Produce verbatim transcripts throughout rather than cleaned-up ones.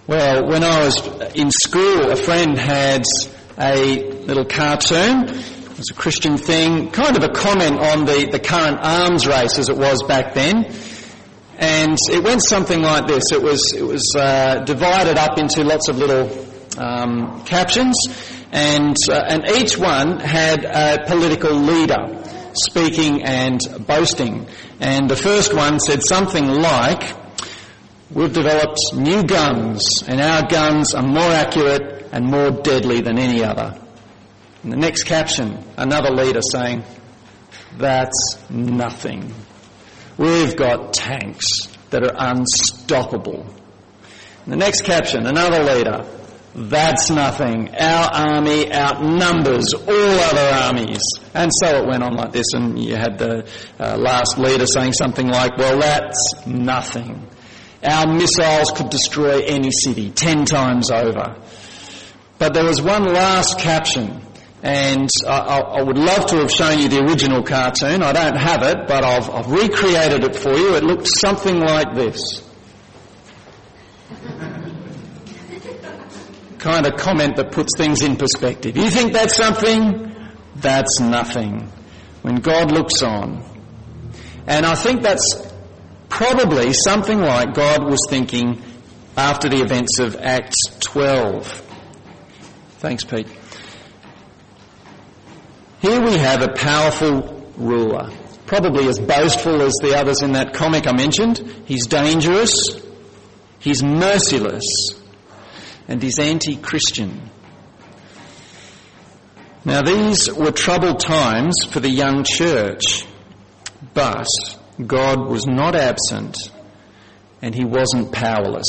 Well, when I was in school, a friend had a little cartoon. It was a Christian thing, kind of a comment on the, the current arms race as it was back then. And it went something like this. It was it was uh, divided up into lots of little um, captions, and uh, and each one had a political leader speaking and boasting. And the first one said something like, "We've developed new guns, and our guns are more accurate and more deadly than any other." And the next caption, another leader saying, "That's nothing. We've got tanks that are unstoppable." And the next caption, another leader, "That's nothing. Our army outnumbers all other armies." And so it went on like this, and you had the uh, last leader saying something like, "Well, that's nothing. Our missiles could destroy any city ten times over." But there was one last caption, and I, I would love to have shown you the original cartoon. I don't have it, but I've, I've recreated it for you. It looked something like this. Kind of comment that puts things in perspective. You think that's something? That's nothing. When God looks on. And I think that's probably something like God was thinking after the events of Acts twelve. Thanks, Pete. Here we have a powerful ruler, probably as boastful as the others in that comic I mentioned. He's dangerous, he's merciless, and he's anti-Christian. Now, these were troubled times for the young church, but God was not absent and he wasn't powerless.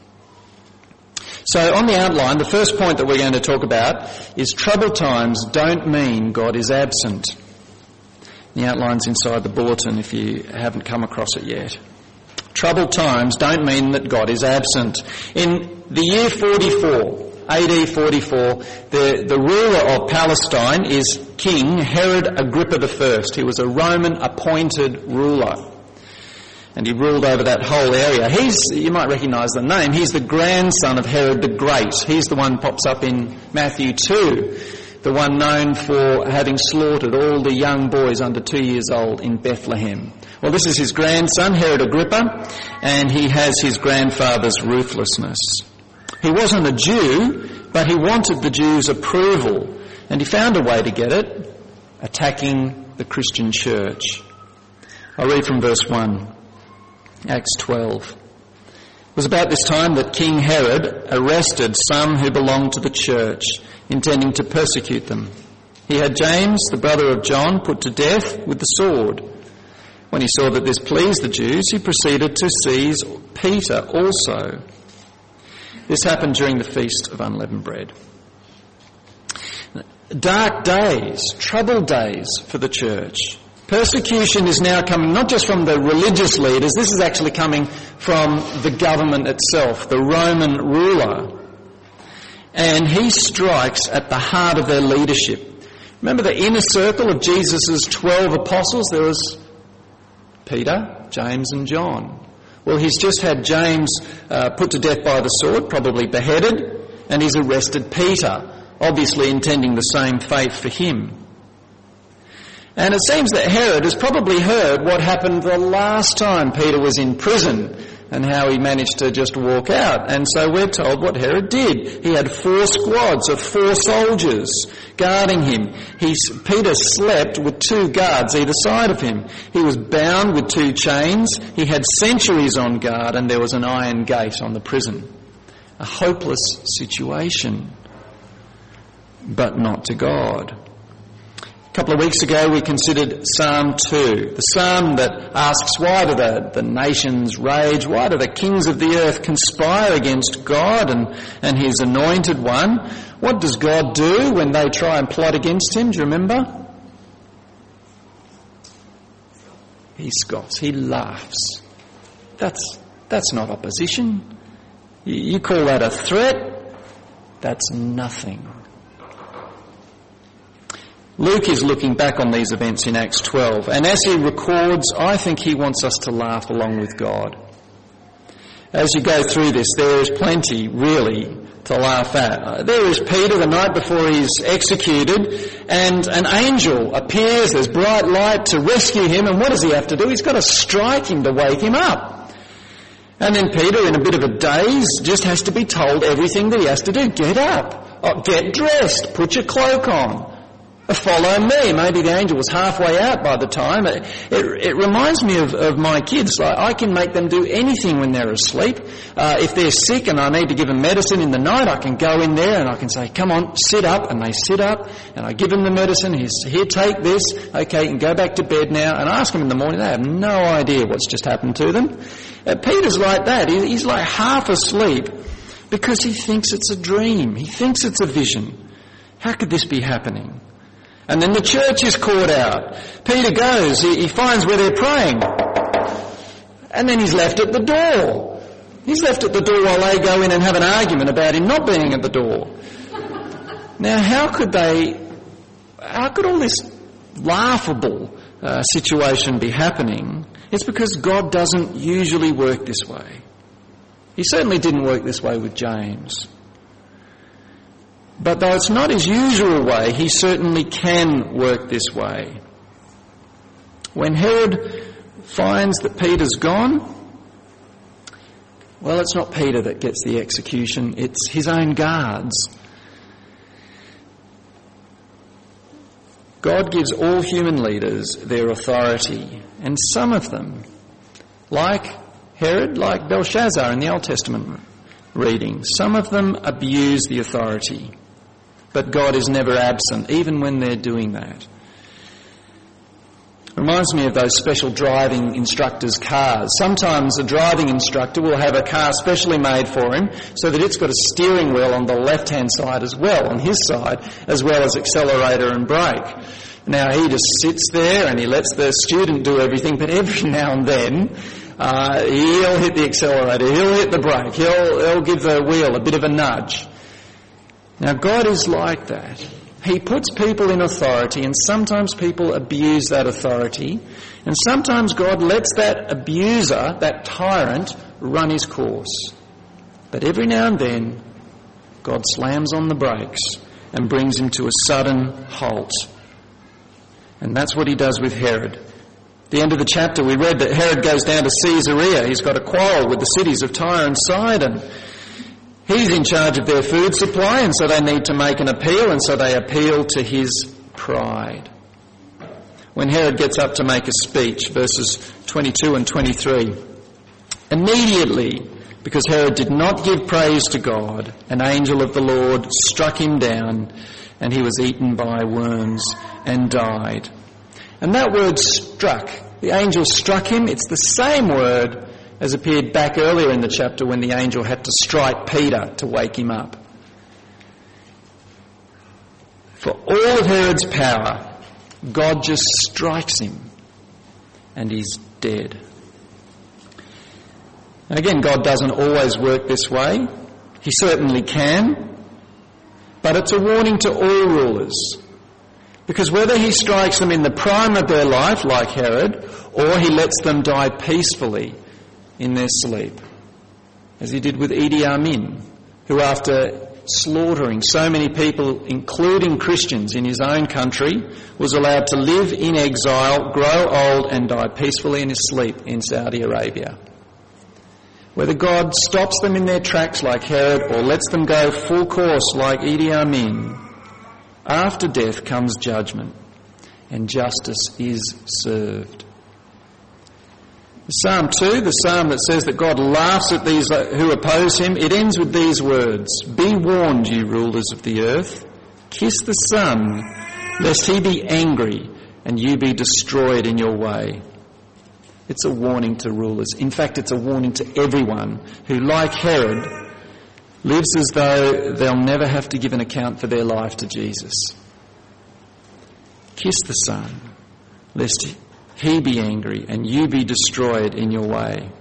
So on the outline, the first point that we're going to talk about is troubled times don't mean God is absent. The outline's inside the bulletin if you haven't come across it yet. Troubled times don't mean that God is absent. In the year forty-four, A D forty-four, the, the ruler of Palestine is King Herod Agrippa the First. He was a Roman appointed ruler, and he ruled over that whole area. He's, you might recognise the name, he's the grandson of Herod the Great. He's the one who pops up in Matthew two, the one known for having slaughtered all the young boys under two years old in Bethlehem. Well, this is his grandson, Herod Agrippa, and he has his grandfather's ruthlessness. He wasn't a Jew, but he wanted the Jews' approval, and he found a way to get it, attacking the Christian church. I'll read from verse one, Acts twelve. It was about this time that King Herod arrested some who belonged to the church, intending to persecute them. He had James, the brother of John, put to death with the sword. When he saw that this pleased the Jews, he proceeded to seize Peter also. This happened during the Feast of Unleavened Bread. Dark days, troubled days for the church. Persecution is now coming not just from the religious leaders, this is actually coming from the government itself, the Roman ruler. And he strikes at the heart of their leadership. Remember the inner circle of Jesus' twelve apostles? There was Peter, James and John. Well, he's just had James uh, put to death by the sword, probably beheaded, and he's arrested Peter, obviously intending the same fate for him. And it seems that Herod has probably heard what happened the last time Peter was in prison and how he managed to just walk out. And so we're told what Herod did. He had four squads of four soldiers guarding him. He's, Peter slept with two guards either side of him. He was bound with two chains. He had sentries on guard, and there was an iron gate on the prison. A hopeless situation, but not to God. A couple of weeks ago we considered Psalm two, the psalm that asks why do the, the nations rage, why do the kings of the earth conspire against God and, and his anointed one? What does God do when they try and plot against him? Do you remember? He scoffs, he laughs. That's, that's not opposition. You, you call that a threat? That's nothing. Luke is looking back on these events in Acts twelve, and as he records, I think he wants us to laugh along with God. As you go through this, there is plenty, really, to laugh at. Uh, there is Peter the night before he's executed, and an angel appears, there's bright light to rescue him, and what does he have to do? He's got to strike him to wake him up. And then Peter, in a bit of a daze, just has to be told everything that he has to do. Get up, oh, get dressed, put your cloak on, follow me. Maybe the angel was halfway out by the time. It, it, it reminds me of, of my kids. Like, I can make them do anything when they're asleep. Uh, if they're sick and I need to give them medicine in the night, I can go in there and I can say, come on, sit up. And they sit up and I give them the medicine. Here's, here, take this. Okay, you can go back to bed now. And I ask them in the morning. They have no idea what's just happened to them. Uh, Peter's like that. He, he's like half asleep because he thinks it's a dream. He thinks it's a vision. How could this be happening? And then the church is caught out. Peter goes, he, he finds where they're praying. And then he's left at the door. He's left at the door while they go in and have an argument about him not being at the door. Now, how could they, how could all this laughable uh, situation be happening? It's because God doesn't usually work this way. He certainly didn't work this way with James. But though it's not his usual way, he certainly can work this way. When Herod finds that Peter's gone, well, it's not Peter that gets the execution, it's his own guards. God gives all human leaders their authority, and some of them, like Herod, like Belshazzar in the Old Testament reading, some of them abuse the authority. But God is never absent, even when they're doing that. Reminds me of those special driving instructors' cars. Sometimes a driving instructor will have a car specially made for him so that it's got a steering wheel on the left-hand side as well, on his side, as well as accelerator and brake. Now, he just sits there and he lets the student do everything, but every now and then uh, he'll hit the accelerator, he'll hit the brake, he'll, he'll give the wheel a bit of a nudge. Now, God is like that. He puts people in authority, and sometimes people abuse that authority, and sometimes God lets that abuser, that tyrant, run his course. But every now and then, God slams on the brakes and brings him to a sudden halt. And that's what he does with Herod. At the end of the chapter, we read that Herod goes down to Caesarea. He's got a quarrel with the cities of Tyre and Sidon. He's in charge of their food supply, and so they need to make an appeal, and so they appeal to his pride. When Herod gets up to make a speech, verses twenty-two and twenty-three, immediately, because Herod did not give praise to God, an angel of the Lord struck him down, and he was eaten by worms and died. And that word struck, the angel struck him, it's the same word as appeared back earlier in the chapter when the angel had to strike Peter to wake him up. For all of Herod's power, God just strikes him and he's dead. And again, God doesn't always work this way. He certainly can. But it's a warning to all rulers. Because whether he strikes them in the prime of their life, like Herod, or he lets them die peacefully in their sleep, as he did with Idi Amin, who after slaughtering so many people, including Christians in his own country, was allowed to live in exile, grow old and die peacefully in his sleep in Saudi Arabia. Whether God stops them in their tracks like Herod or lets them go full course like Idi Amin, after death comes judgment and justice is served. Psalm two, the psalm that says that God laughs at these who oppose him, it ends with these words: "Be warned, you rulers of the earth, kiss the Son, lest he be angry and you be destroyed in your way." It's a warning to rulers. In fact, it's a warning to everyone who, like Herod, lives as though they'll never have to give an account for their life to Jesus. Kiss the Son, lest he be angry and you be destroyed in your way.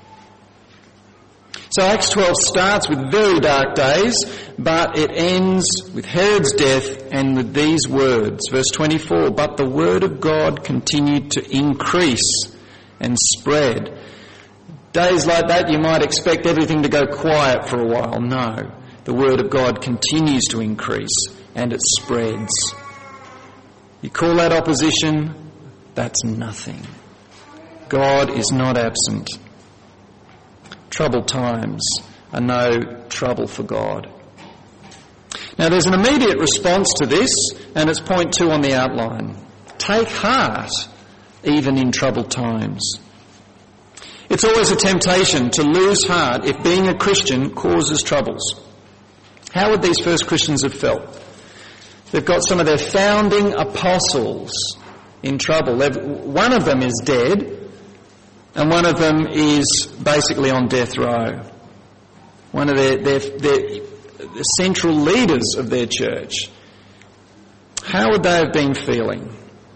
So Acts twelve starts with very dark days, but it ends with Herod's death and with these words. Verse twenty-four, "But the word of God continued to increase and spread." Days like that you might expect everything to go quiet for a while. No, the Word of God continues to increase and it spreads. You call that opposition? That's nothing. God is not absent. Troubled times are no trouble for God. Now there's an immediate response to this, and it's point two on the outline. Take heart, even in troubled times. It's always a temptation to lose heart if being a Christian causes troubles. How would these first Christians have felt? They've got some of their founding apostles in trouble. They've, one of them is dead, and one of them is basically on death row. One of their, their, their the central leaders of their church. How would they have been feeling?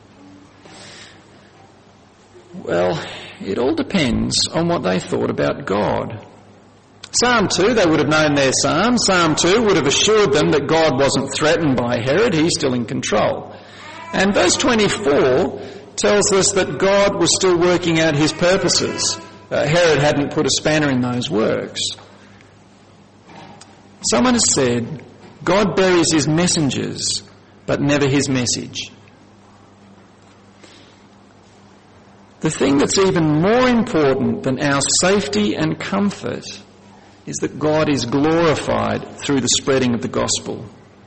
Well, it all depends on what they thought about God. Psalm two, they would have known their psalm. Psalm two would have assured them that God wasn't threatened by Herod, he's still in control. And verse twenty-four tells us that God was still working out his purposes. Uh, Herod hadn't put a spanner in those works. Someone has said, God buries his messengers, but never his message. The thing that's even more important than our safety and comfort is that God is glorified through the spreading of the gospel.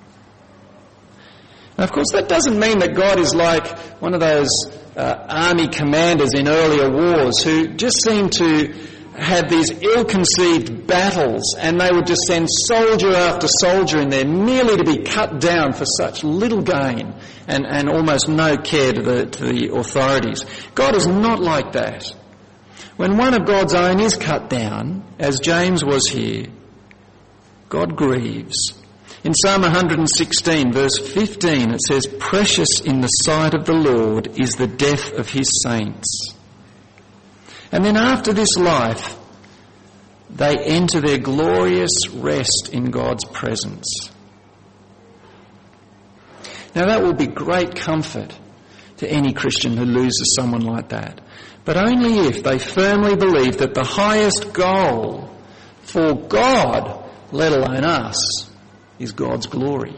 Now, of course, that doesn't mean that God is like one of those uh, army commanders in earlier wars who just seem to have these ill-conceived battles and they would just send soldier after soldier in there merely to be cut down for such little gain and, and almost no care to the, to the authorities. God is not like that. When one of God's own is cut down, as James was here, God grieves. In Psalm one hundred sixteen, verse fifteen, it says, "Precious in the sight of the Lord is the death of his saints." And then after this life, they enter their glorious rest in God's presence. Now that will be great comfort to any Christian who loses someone like that. But only if they firmly believe that the highest goal for God, let alone us, is God's glory.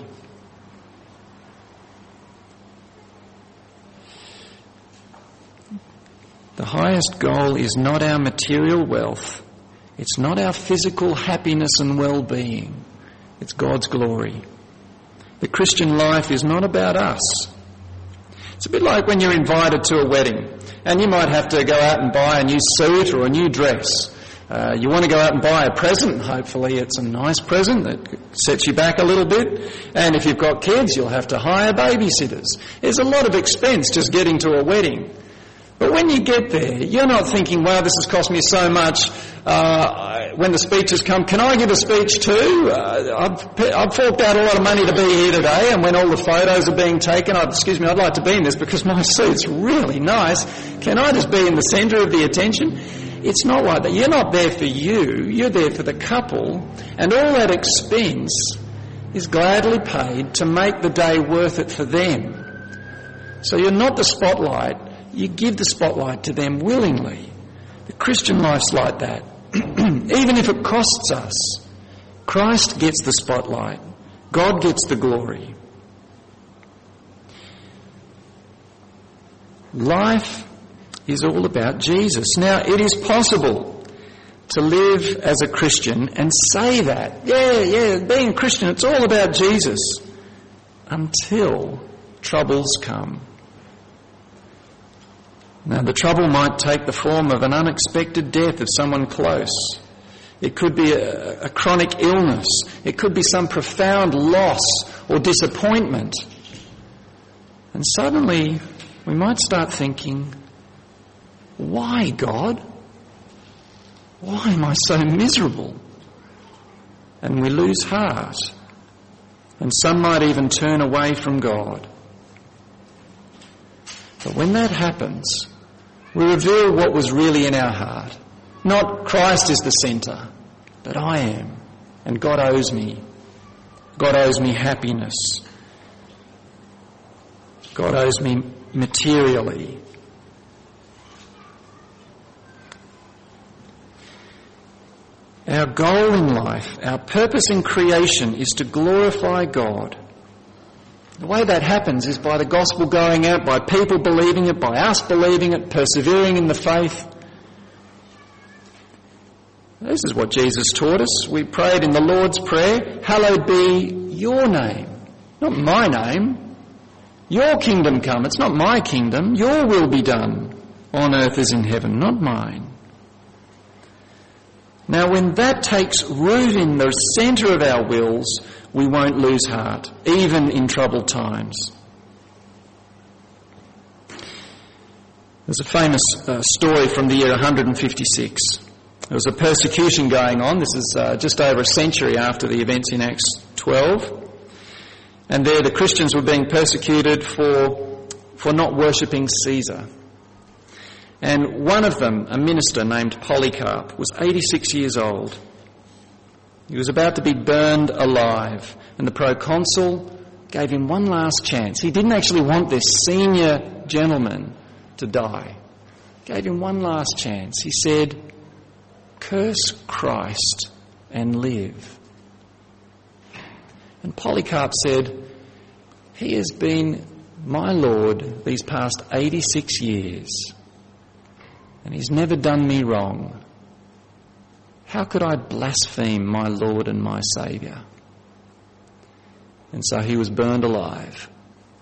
The highest goal is not our material wealth. It's not our physical happiness and well-being. It's God's glory. The Christian life is not about us. It's a bit like when you're invited to a wedding and you might have to go out and buy a new suit or a new dress. Uh, you want to go out and buy a present. Hopefully it's a nice present that sets you back a little bit. And if you've got kids, you'll have to hire babysitters. There's a lot of expense just getting to a wedding. But when you get there, you're not thinking, wow, this has cost me so much. Uh, when the speeches come, can I give a speech too? Uh, I've, I've forked out a lot of money to be here today, and when all the photos are being taken, I'd, excuse me, I'd like to be in this because my suit's really nice. Can I just be in the centre of the attention? It's not like that. You're not there for you. You're there for the couple, and all that expense is gladly paid to make the day worth it for them. So you're not the spotlight. You give the spotlight to them willingly. The Christian life's like that. Even if it costs us, Christ gets the spotlight. God gets the glory. Life is all about Jesus. Now, it is possible to live as a Christian and say that. Yeah, yeah, being a Christian, it's all about Jesus. Until troubles come. Now, the trouble might take the form of an unexpected death of someone close. It could be a, a chronic illness. It could be some profound loss or disappointment. And suddenly, we might start thinking, why, God? Why am I so miserable? And we lose heart. And some might even turn away from God. But when that happens, we reveal what was really in our heart. Not Christ is the centre, but I am. And God owes me. God owes me happiness. God owes me materially. Our goal in life, our purpose in creation is to glorify God. The way that happens is by the gospel going out, by people believing it, by us believing it, persevering in the faith. This is what Jesus taught us. We prayed in the Lord's Prayer, hallowed be your name, not my name. Your kingdom come. It's not my kingdom. Your will be done on earth as in heaven, not mine. Now, when that takes root in the centre of our wills, we won't lose heart, even in troubled times. There's a famous uh, story from the year one hundred fifty-six. There was a persecution going on. This is uh, just over a century after the events in Acts twelve. And there the Christians were being persecuted for, for not worshipping Caesar. And one of them, a minister named Polycarp, was eighty-six years old. He was about to be burned alive, and the proconsul gave him one last chance. He didn't actually want this senior gentleman to die. Gave him one last chance. He said, "Curse Christ and live." And Polycarp said, "He has been my Lord these past eighty-six years, and he's never done me wrong. How could I blaspheme my Lord and my Saviour?" And so he was burned alive.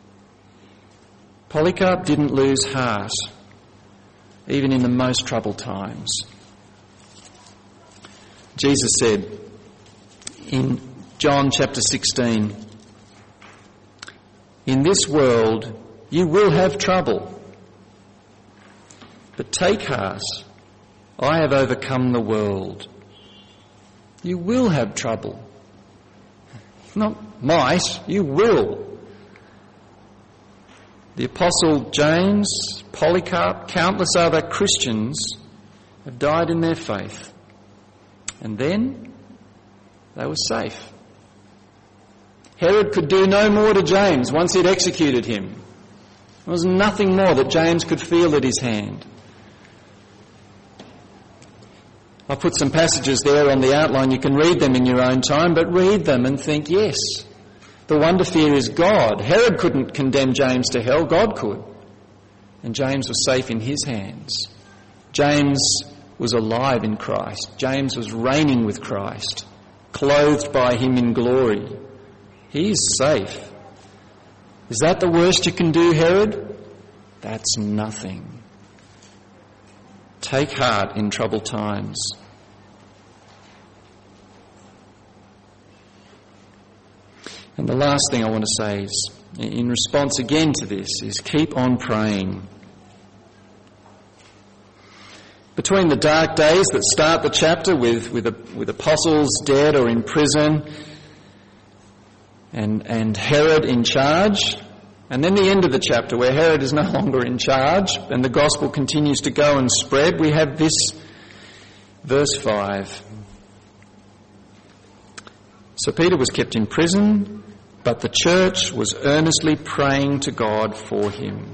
Polycarp didn't lose heart, even in the most troubled times. Jesus said in John chapter sixteen, "In this world you will have trouble, but take heart, I have overcome the world." You will have trouble. Not might, you will. The Apostle James, Polycarp, countless other Christians have died in their faith. And then they were safe. Herod could do no more to James once he'd executed him. There was nothing more that James could feel at his hand. I've put some passages there on the outline. You can read them in your own time, but read them and think, yes, the one to fear is God. Herod couldn't condemn James to hell, God could. And James was safe in his hands. James was alive in Christ. James was reigning with Christ, clothed by him in glory. He is safe. Is that the worst you can do, Herod? That's nothing. Take heart in troubled times. And the last thing I want to say is, in response again to this, is keep on praying. Between the dark days that start the chapter with, with, with apostles dead or in prison, and, and Herod in charge, and then the end of the chapter where Herod is no longer in charge and the gospel continues to go and spread, we have this verse five. So Peter was kept in prison, but the church was earnestly praying to God for him.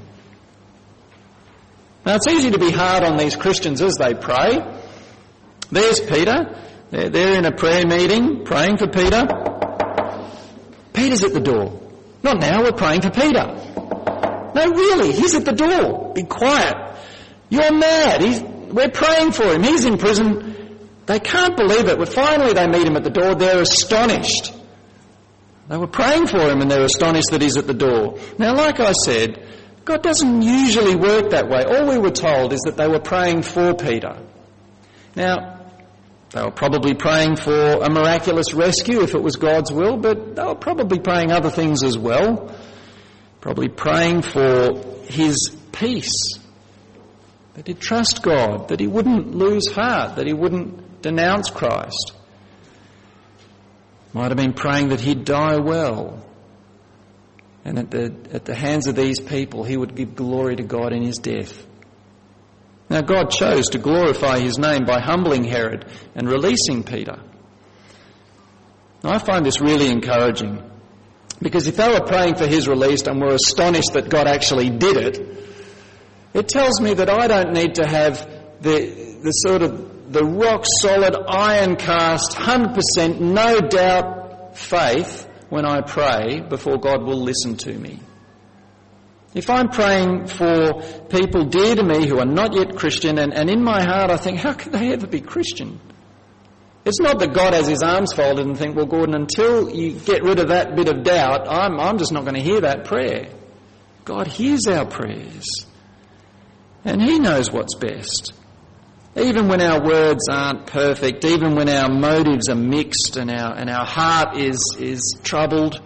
Now it's easy to be hard on these Christians as they pray. There's Peter. They're, they're in a prayer meeting praying for Peter. Peter's at the door. Not now, we're praying for Peter. No, really, he's at the door. Be quiet. You're mad. He's, we're praying for him. He's in prison. They can't believe it. But finally they meet him at the door. They're astonished. They were praying for him and they're astonished that he's at the door. Now, like I said, God doesn't usually work that way. All we were told is that they were praying for Peter. Now, they were probably praying for a miraculous rescue if it was God's will, but they were probably praying other things as well. Probably praying for his peace, that he'd trust God, that he wouldn't lose heart, that he wouldn't denounce Christ. Might have been praying that he'd die well, and at the, at the hands of these people he would give glory to God in his death. Now God chose to glorify his name by humbling Herod and releasing Peter. Now I find this really encouraging, because if they were praying for his release and were astonished that God actually did it, it tells me that I don't need to have the, the sort of the rock-solid, iron-cast, one hundred percent, no doubt faith when I pray before God will listen to me. If I'm praying for people dear to me who are not yet Christian, and, and in my heart I think, how could they ever be Christian? It's not that God has his arms folded and think, well, Gordon, until you get rid of that bit of doubt, I'm, I'm just not going to hear that prayer. God hears our prayers. And he knows what's best. Even when our words aren't perfect, even when our motives are mixed and our, and our heart is, is troubled,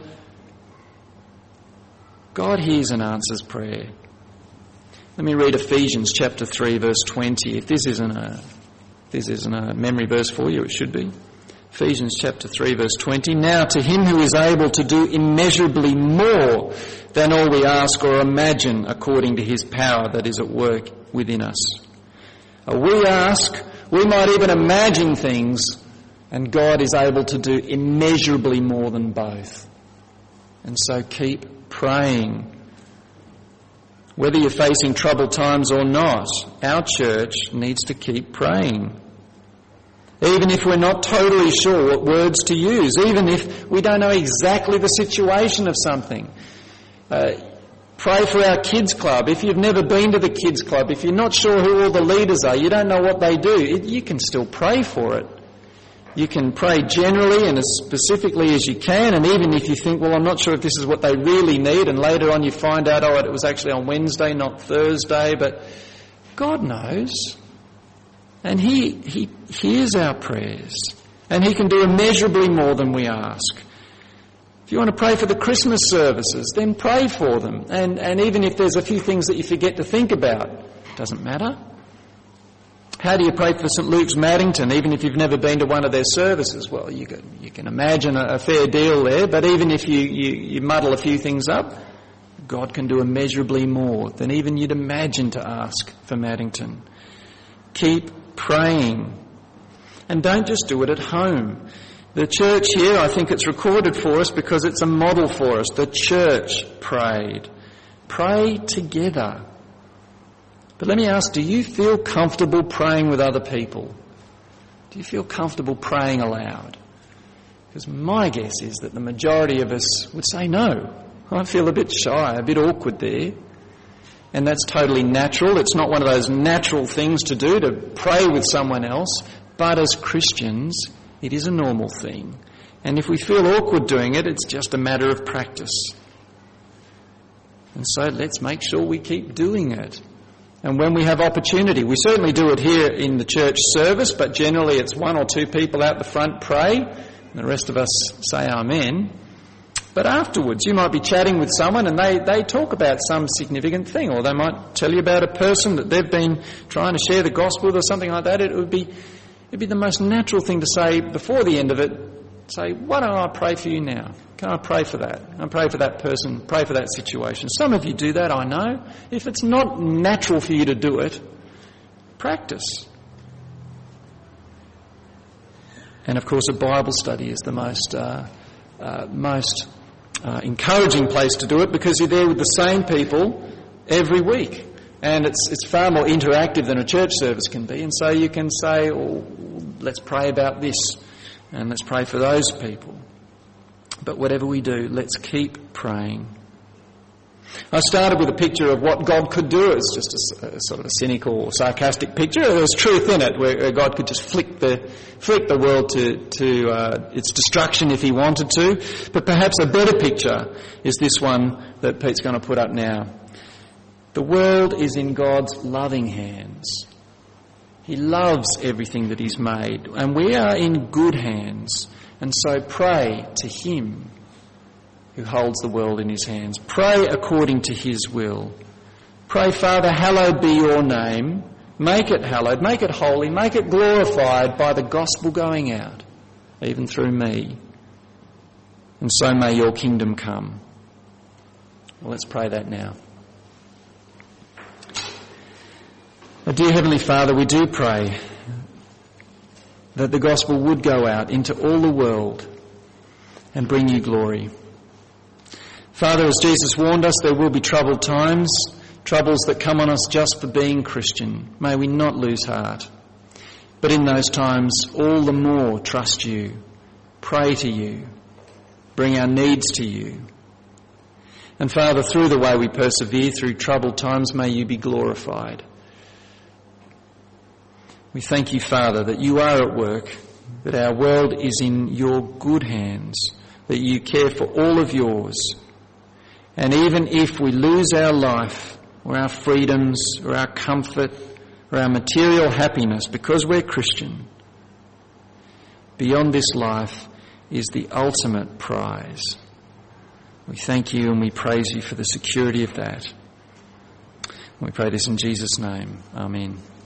God hears and answers prayer. Let me read Ephesians chapter three, verse twenty. If this isn't a, this isn't a memory verse for you, it should be. Ephesians chapter three, verse twenty. Now to him who is able to do immeasurably more than all we ask or imagine, according to his power that is at work within us. We ask, we might even imagine things, and God is able to do immeasurably more than both. And so keep praying. Whether you're facing troubled times or not, our church needs to keep praying. Even if we're not totally sure what words to use, even if we don't know exactly the situation of something. Uh, pray for our kids club. If you've never been to the kids club, if you're not sure who all the leaders are, you don't know what they do, it, you can still pray for it. You can pray generally and as specifically as you can, and even if you think, well, I'm not sure if this is what they really need, and later on you find out, oh, it was actually on Wednesday, not Thursday, but God knows. And he, he hears our prayers, and he can do immeasurably more than we ask. If you want to pray for the Christmas services, then pray for them. And, and even if there's a few things that you forget to think about, it doesn't matter. How do you pray for St Luke's Maddington, even if you've never been to one of their services? Well, you can, you can imagine a, a fair deal there, but even if you, you, you muddle a few things up, God can do immeasurably more than even you'd imagine to ask for Maddington. Keep praying. And don't just do it at home. The church here, I think it's recorded for us because it's a model for us. The church prayed. Pray together. But let me ask, do you feel comfortable praying with other people? Do you feel comfortable praying aloud? Because my guess is that the majority of us would say no. I feel a bit shy, a bit awkward there. And that's totally natural. It's not one of those natural things to do, to pray with someone else. But as Christians, it is a normal thing. And if we feel awkward doing it, it's just a matter of practice. And so let's make sure we keep doing it. And when we have opportunity, we certainly do it here in the church service, but generally it's one or two people out the front pray, and the rest of us say amen. But afterwards, you might be chatting with someone and they, they talk about some significant thing, or they might tell you about a person that they've been trying to share the gospel with or something like that. It would be, it'd be the most natural thing to say before the end of it, say, why don't I pray for you now? Can I pray for that? I pray for that person, pray for that situation. Some of you do that, I know. If it's not natural for you to do it, practice. And of course, a Bible study is the most uh, uh, most uh, encouraging place to do it, because you're there with the same people every week, and it's it's far more interactive than a church service can be. And so you can say, oh, let's pray about this, and let's pray for those people. But whatever we do, let's keep praying. I started with a picture of what God could do. It's just a, a sort of a cynical or sarcastic picture. There's truth in it, where God could just flick the flick the world to, to uh, its destruction if he wanted to. But perhaps a better picture is this one that Pete's going to put up now. The world is in God's loving hands. He loves everything that he's made, and we are in good hands. And so pray to him who holds the world in his hands. Pray according to his will. Pray, Father, hallowed be your name. Make it hallowed, make it holy, make it glorified by the gospel going out, even through me. And so may your kingdom come. Well, let's pray that now. Oh, dear Heavenly Father, we do pray that the gospel would go out into all the world and bring you glory. Father, as Jesus warned us, there will be troubled times, troubles that come on us just for being Christian. May we not lose heart. But in those times, all the more trust you, pray to you, bring our needs to you. And Father, through the way we persevere through troubled times, may you be glorified. We thank you, Father, that you are at work, that our world is in your good hands, that you care for all of yours. And even if we lose our life or our freedoms or our comfort or our material happiness because we're Christian, beyond this life is the ultimate prize. We thank you and we praise you for the security of that. We pray this in Jesus' name. Amen.